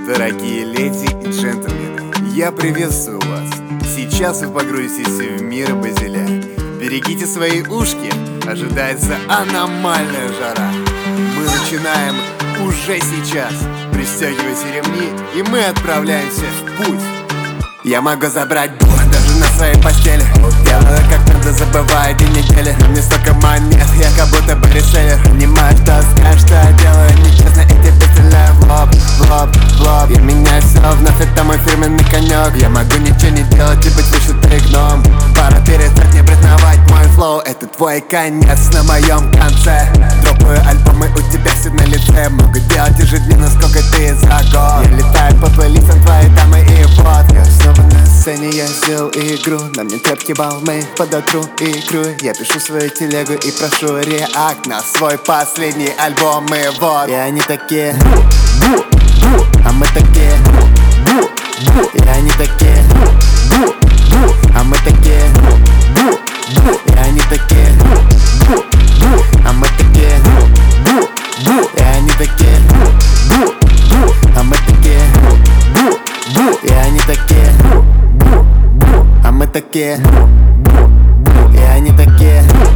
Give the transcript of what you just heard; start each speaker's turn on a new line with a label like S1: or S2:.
S1: Дорогие леди и джентльмены, я приветствую вас. Сейчас вы погрузитесь в мир Базилия. Берегите свои ушки, ожидается аномальная жара. Мы начинаем уже сейчас. Пристегивайте ремни, и мы отправляемся в путь. Я могу забрать дух даже на своей постели. Делаю как надо, забываю день недели. Но мне столько монет, я как будто бы реселлер. Понимаю, что скажешь, что я делаю нечестно, и тебе стреляю в лоб, в лоб, в лоб. Я меняю все вновь, это мой фирменный конек. Я могу ничего не делать и быть выше ты гном. Пора перестать не признавать мой флоу. Это твой конец на моем конце. Дропаю альбомы, у тебя все на лице. Могу делать ежедневно, сколько ты за год. Я летаю по плейлистам твоей дамы, и вот я снова на сцене, я сделал игру. На мне тряпки балмы, подотру икру. Я пишу свою телегу и прошу реакт на свой последний альбом. И вот, и они такие а мы такие и они такие а мы такие и они такие а мы такие и они такие а мы такие и они такие а мы такие и они такие